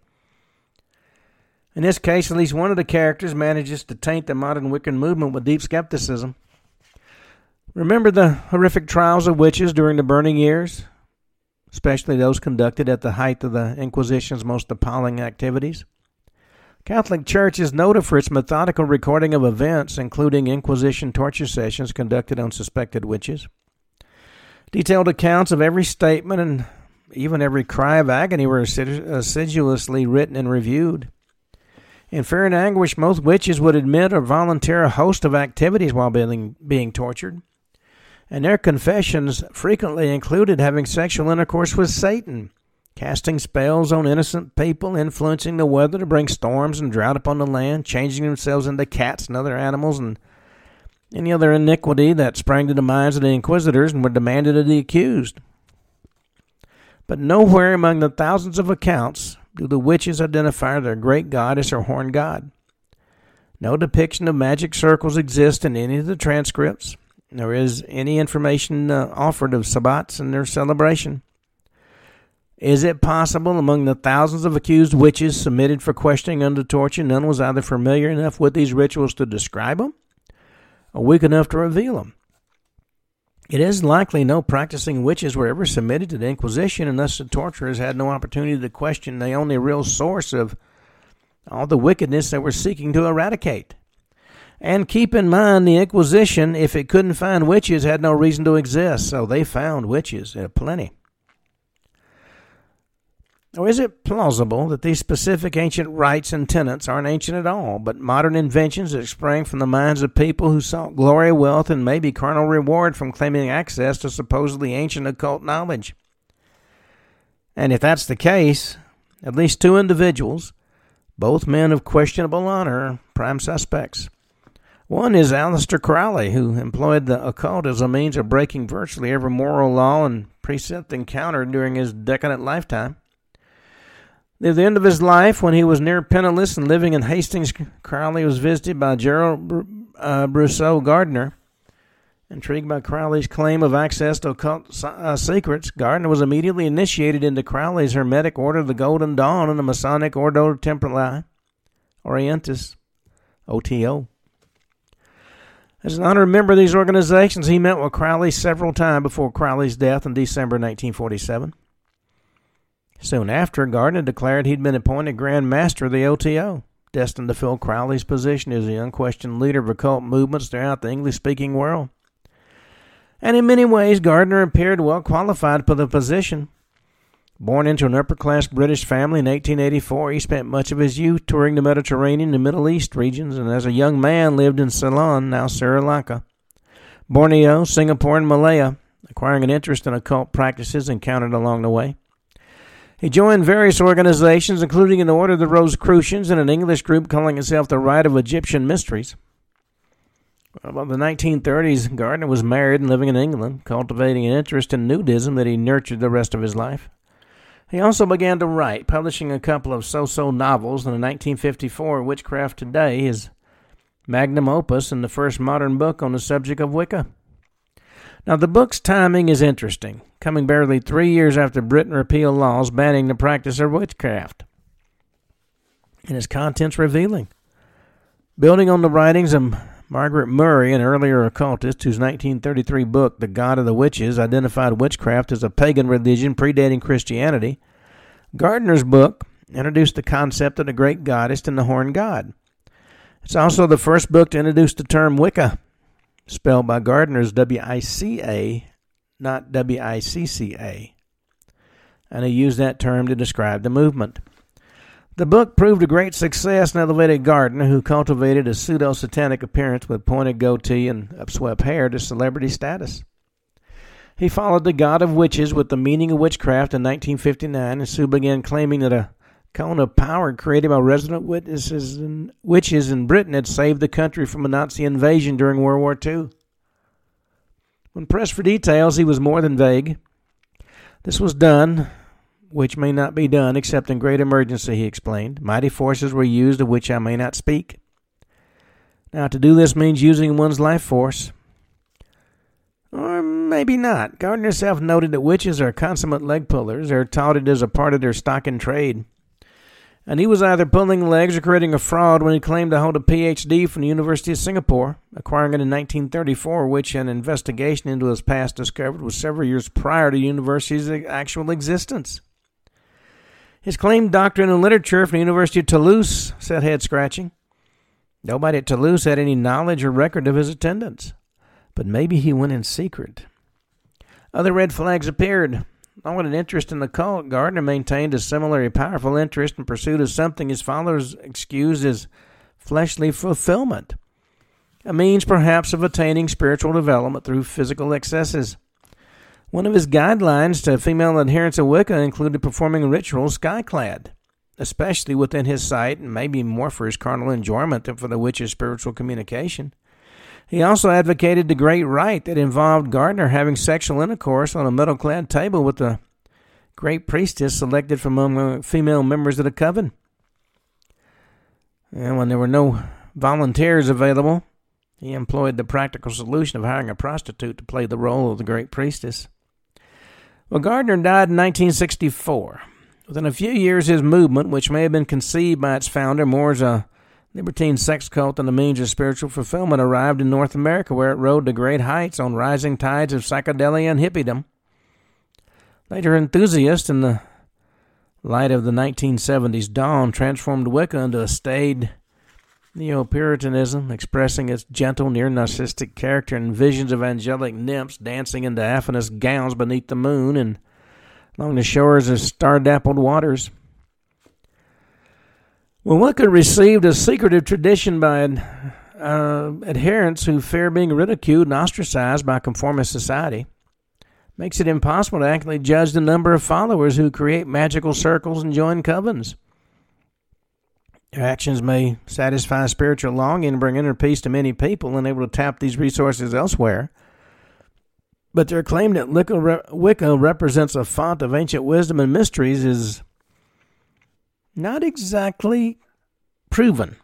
In this case, at least one of the characters manages to taint the modern Wiccan movement with deep skepticism. Remember the horrific trials of witches during the Burning Years, especially those conducted at the height of the Inquisition's most appalling activities? Catholic Church is noted for its methodical recording of events, including Inquisition torture sessions conducted on suspected witches. Detailed accounts of every statement and even every cry of agony were assiduously written and reviewed. In fear and anguish, most witches would admit or volunteer a host of activities while being tortured, and their confessions frequently included having sexual intercourse with Satan, casting spells on innocent people, influencing the weather to bring storms and drought upon the land, changing themselves into cats and other animals, and any other iniquity that sprang to the minds of the inquisitors and were demanded of the accused. But nowhere among the thousands of accounts do the witches identify their great goddess or horned god. No depiction of magic circles exists in any of the transcripts, nor is any information offered of sabbats and their celebration. Is it possible among the thousands of accused witches submitted for questioning under torture, none was either familiar enough with these rituals to describe them, or weak enough to reveal them? It is likely no practicing witches were ever submitted to the Inquisition, and thus the torturers had no opportunity to question the only real source of all the wickedness they were seeking to eradicate. And keep in mind, the Inquisition, if it couldn't find witches, had no reason to exist, so they found witches plenty. Or is it plausible that these specific ancient rites and tenets aren't ancient at all, but modern inventions that sprang from the minds of people who sought glory, wealth, and maybe carnal reward from claiming access to supposedly ancient occult knowledge? And if that's the case, at least 2 individuals, both men of questionable honor, are prime suspects. One is Aleister Crowley, who employed the occult as a means of breaking virtually every moral law and precept encountered during his decadent lifetime. Near the end of his life, when he was near penniless and living in Hastings, Crowley was visited by Gerald Brousseau Gardner. Intrigued by Crowley's claim of access to occult secrets, Gardner was immediately initiated into Crowley's Hermetic Order of the Golden Dawn and the Masonic Ordo Temporale Orientis, OTO. As an honored member of these organizations, he met with Crowley several times before Crowley's death in December 1947. Soon after, Gardner declared he'd been appointed Grand Master of the OTO, destined to fill Crowley's position as the unquestioned leader of occult movements throughout the English-speaking world. And in many ways, Gardner appeared well qualified for the position. Born into an upper-class British family in 1884, he spent much of his youth touring the Mediterranean and Middle East regions, and as a young man lived in Ceylon, now Sri Lanka, Borneo, Singapore, and Malaya, acquiring an interest in occult practices encountered along the way. He joined various organizations, including an Order of the Rosicrucians and an English group calling itself the Rite of Egyptian Mysteries. By the 1930s, Gardner was married and living in England, cultivating an interest in nudism that he nurtured the rest of his life. He also began to write, publishing a couple of so-so novels, and in 1954, Witchcraft Today, his magnum opus and the first modern book on the subject of Wicca. Now, the book's timing is interesting, coming barely 3 years after Britain repealed laws banning the practice of witchcraft, and its contents revealing. Building on the writings of Margaret Murray, an earlier occultist whose 1933 book, The God of the Witches, identified witchcraft as a pagan religion predating Christianity, Gardner's book introduced the concept of the great goddess and the horned god. It's also the first book to introduce the term Wicca, spelled by Gardner's W-I-C-A, not W-I-C-C-A, and he used that term to describe the movement. The book proved a great success and elevated Gardner, who cultivated a pseudo-satanic appearance with pointed goatee and upswept hair, to celebrity status. He followed The God of Witches with the Meaning of Witchcraft in 1959 and soon began claiming that a cone of power created by resident witches in Britain had saved the country from a Nazi invasion during World War II. When pressed for details, he was more than vague. This was done, which may not be done except in great emergency, he explained. Mighty forces were used of which I may not speak. Now, to do this means using one's life force. Or maybe not. Gardner himself noted that witches are consummate leg pullers. They're touted as a part of their stock in trade. And he was either pulling legs or creating a fraud when he claimed to hold a Ph.D. from the University of Singapore, acquiring it in 1934, which an investigation into his past discovered was several years prior to the university's actual existence. His claimed doctorate in literature from the University of Toulouse set head-scratching. Nobody at Toulouse had any knowledge or record of his attendance, but maybe he went in secret. Other red flags appeared. Along with an interest in the cult, Gardner maintained a similarly powerful interest in pursuit of something his followers excused as fleshly fulfillment, a means perhaps of attaining spiritual development through physical excesses. One of his guidelines to female adherents of Wicca included performing rituals sky-clad, especially within his sight, and maybe more for his carnal enjoyment than for the witch's spiritual communication. He also advocated the great rite that involved Gardner having sexual intercourse on a metal-clad table with the great priestess selected from among female members of the coven. And when there were no volunteers available, he employed the practical solution of hiring a prostitute to play the role of the great priestess. Well, Gardner died in 1964. Within a few years, his movement, which may have been conceived by its founder more as a libertine sex cult than a means of spiritual fulfillment, arrived in North America, where it rode to great heights on rising tides of psychedelia and hippiedom. Later enthusiasts, in the light of the 1970s dawn, transformed Wicca into a staid Neo-Puritanism, expressing its gentle, near-narcissistic character in visions of angelic nymphs dancing in diaphanous gowns beneath the moon and along the shores of star-dappled waters. Well, Wicca received a secretive tradition by adherents who fear being ridiculed and ostracized by conformist society. Makes it impossible to accurately judge the number of followers who create magical circles and join covens. Their actions may satisfy spiritual longing and bring inner peace to many people, and able to tap these resources elsewhere. But their claim that Wicca represents a font of ancient wisdom and mysteries is not exactly proven.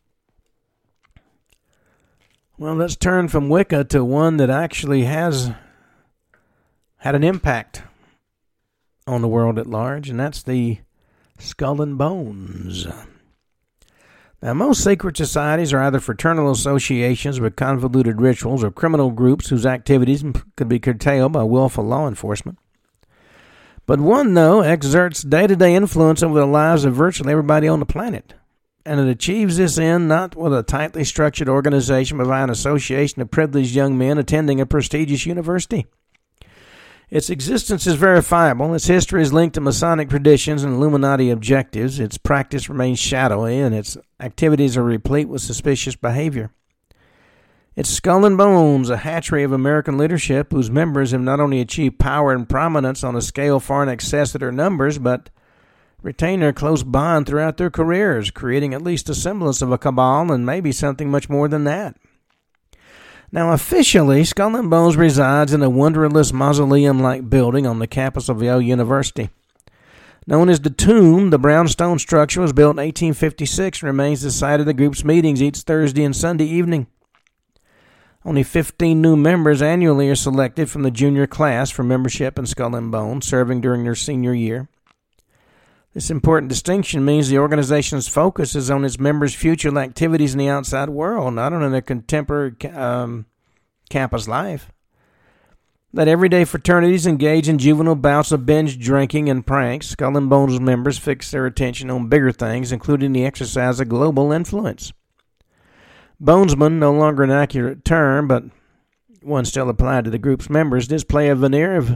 Well, let's turn from Wicca to one that actually has had an impact on the world at large, and that's the Skull and Bones. Now, most secret societies are either fraternal associations with convoluted rituals or criminal groups whose activities could be curtailed by willful law enforcement. But one, though, exerts day-to-day influence over the lives of virtually everybody on the planet. And it achieves this end not with a tightly structured organization, but by an association of privileged young men attending a prestigious university. Its existence is verifiable. Its history is linked to Masonic traditions and Illuminati objectives. Its practice remains shadowy, and its activities are replete with suspicious behavior. It's Skull and Bones, a hatchery of American leadership whose members have not only achieved power and prominence on a scale far in excess of their numbers, but retain their close bond throughout their careers, creating at least a semblance of a cabal and maybe something much more than that. Now, officially, Skull and Bones resides in a wonderless mausoleum-like building on the campus of Yale University. Known as the Tomb, the brownstone structure was built in 1856 and remains the site of the group's meetings each Thursday and Sunday evening. Only 15 new members annually are selected from the junior class for membership in Skull and Bones, serving during their senior year. This important distinction means the organization's focus is on its members' future activities in the outside world, not on their contemporary campus life. That everyday fraternities engage in juvenile bouts of binge drinking and pranks, Skull and Bones members fix their attention on bigger things, including the exercise of global influence. Bonesman, no longer an accurate term, but one still applied to the group's members, display a veneer of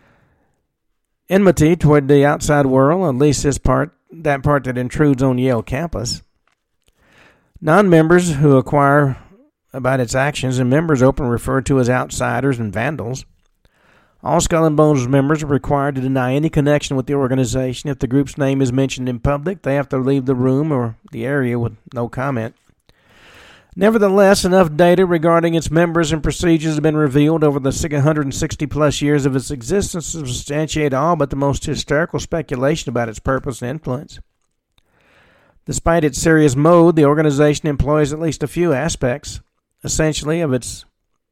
enmity toward the outside world, at least that part that intrudes on Yale campus. Non-members who inquire about its actions and members openly referred to as outsiders and vandals. All Skull and Bones members are required to deny any connection with the organization. If the group's name is mentioned in public, they have to leave the room or the area with no comment. Nevertheless, enough data regarding its members and procedures have been revealed over the 160-plus years of its existence to substantiate all but the most hysterical speculation about its purpose and influence. Despite its serious mode, the organization employs at least a few aspects, especially of its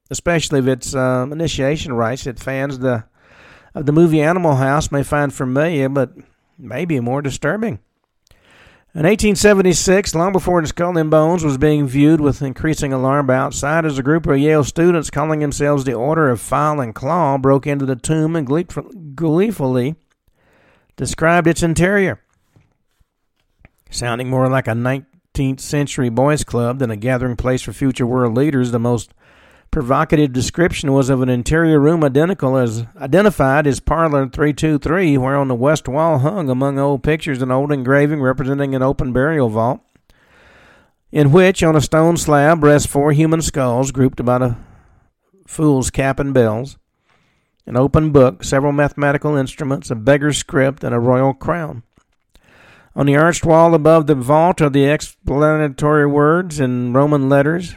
initiation rites that fans of the movie Animal House may find familiar, but maybe more disturbing. In 1876, long before the Skull and Bones was being viewed with increasing alarm by outsiders, a group of Yale students calling themselves the Order of File and Claw broke into the tomb and gleefully described its interior. Sounding more like a 19th century boys' club than a gathering place for future world leaders, the most provocative description was of an interior room identified as Parlor 323, where on the west wall hung, among old pictures, an old engraving representing an open burial vault, in which, on a stone slab, rest 4 human skulls grouped about a fool's cap and bells, an open book, several mathematical instruments, a beggar's script, and a royal crown. On the arched wall above the vault are the explanatory words in Roman letters: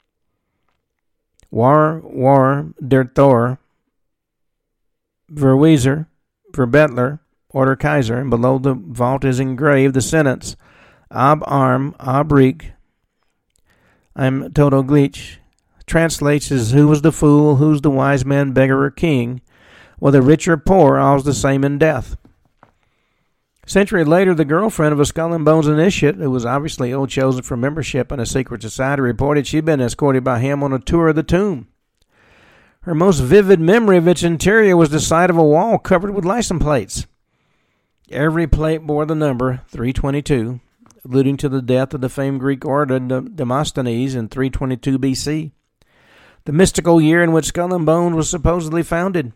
War, der Thor, Verweser, Verbettler, Order Kaiser, and below the vault is engraved the sentence, Ab Arm, Ab Reich, I'm Toto Glitch. Translates as, who was the fool, who's the wise man, beggar, or king? Whether rich or poor, all's the same in death. A century later, the girlfriend of a Skull and Bones initiate, who was obviously ill-chosen for membership in a secret society, reported she'd been escorted by him on a tour of the tomb. Her most vivid memory of its interior was the sight of a wall covered with license plates. Every plate bore the number 322, alluding to the death of the famed Greek orator Demosthenes in 322 BC, the mystical year in which Skull and Bones was supposedly founded.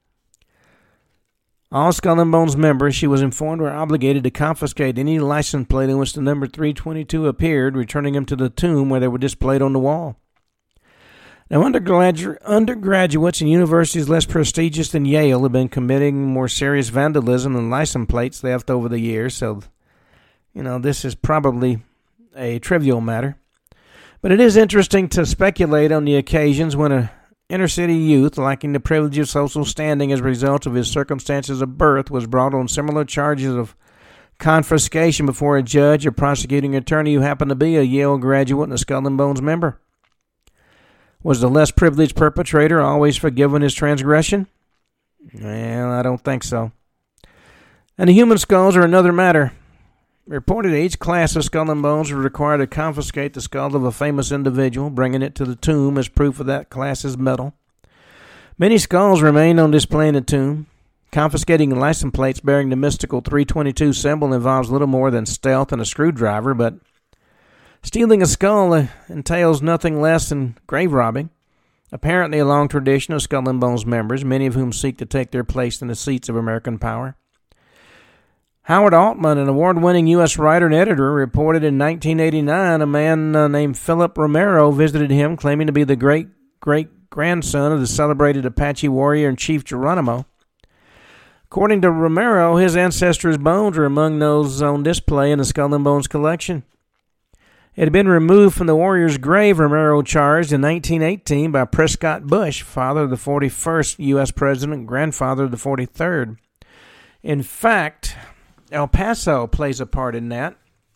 All Skull and Bones members, she was informed, were obligated to confiscate any license plate in which the number 322 appeared, returning them to the tomb where they were displayed on the wall. Now, undergraduates in universities less prestigious than Yale have been committing more serious vandalism than license plates theft over the years, so, this is probably a trivial matter. But it is interesting to speculate on the occasions when a inner-city youth, lacking the privilege of social standing as a result of his circumstances of birth, was brought on similar charges of confiscation before a judge or prosecuting attorney who happened to be a Yale graduate and a Skull and Bones member. Was the less privileged perpetrator always forgiven his transgression? Well, I don't think so. And the human skulls are another matter. Reported each class of Skull and Bones was required to confiscate the skull of a famous individual, bringing it to the tomb as proof of that class's mettle. Many skulls remained on display in the tomb. Confiscating license plates bearing the mystical 322 symbol involves little more than stealth and a screwdriver, but stealing a skull entails nothing less than grave robbing. Apparently a long tradition of Skull and Bones members, many of whom seek to take their place in the seats of American power. Howard Altman, an award-winning U.S. writer and editor, reported in 1989 a man named Philip Romero visited him, claiming to be the great-great-grandson of the celebrated Apache warrior and Chief Geronimo. According to Romero, his ancestors' bones are among those on display in the Skull and Bones collection. It had been removed from the warrior's grave, Romero charged, in 1918 by Prescott Bush, father of the 41st U.S. president and grandfather of the 43rd. In fact, El Paso plays a part in that.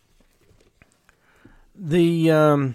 There's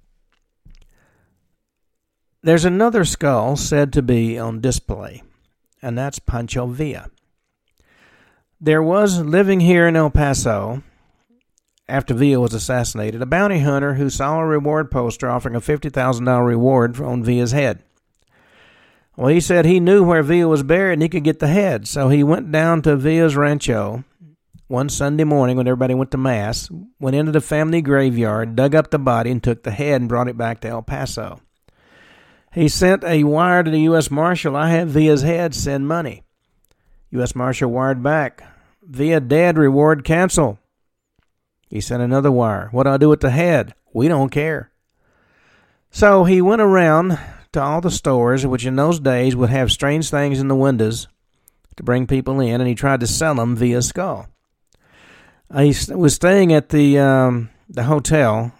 another skull said to be on display, and that's Pancho Villa. There was living here in El Paso, after Villa was assassinated, a bounty hunter who saw a reward poster offering a $50,000 reward on Villa's head. Well, he said he knew where Villa was buried and he could get the head, so he went down to Villa's rancho one Sunday morning when everybody went to Mass, went into the family graveyard, dug up the body, and took the head and brought it back to El Paso. He sent a wire to the U.S. Marshal, "I have Villa's head, send money." U.S. Marshal wired back, "Villa dead, reward cancel." He sent another wire, "What do I do with the head? We don't care." So he went around to all the stores, which in those days would have strange things in the windows to bring people in, and he tried to sell them Villa's skull. He was staying at the hotel.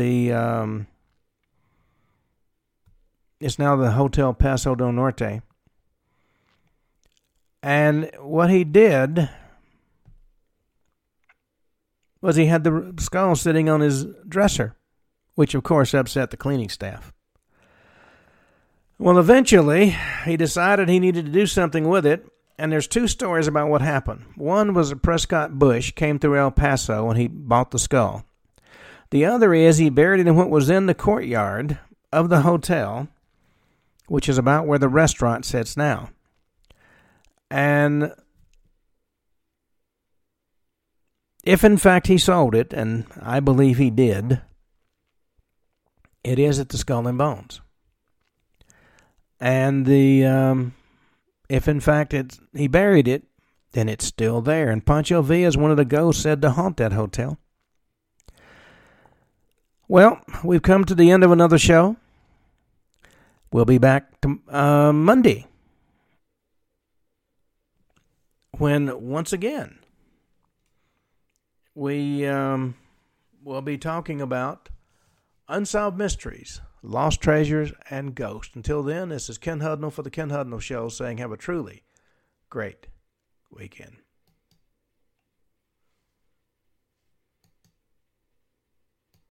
It's now the Hotel Paso del Norte. And what he did was he had the skull sitting on his dresser, which of course upset the cleaning staff. Well, eventually, he decided he needed to do something with it, and there's two stories about what happened. One was that Prescott Bush came through El Paso and he bought the skull. The other is he buried it in what was in the courtyard of the hotel, which is about where the restaurant sits now. And if in fact he sold it, and I believe he did, it is at the Skull and Bones. And if in fact he buried it, then it's still there. And Pancho Villa is one of the ghosts said to haunt that hotel. Well, we've come to the end of another show. We'll be back to, Monday, when once again we will be talking about unsolved mysteries, lost treasures, and ghosts. Until then, this is Ken Hudnall for the Ken Hudnall Show saying have a truly great weekend.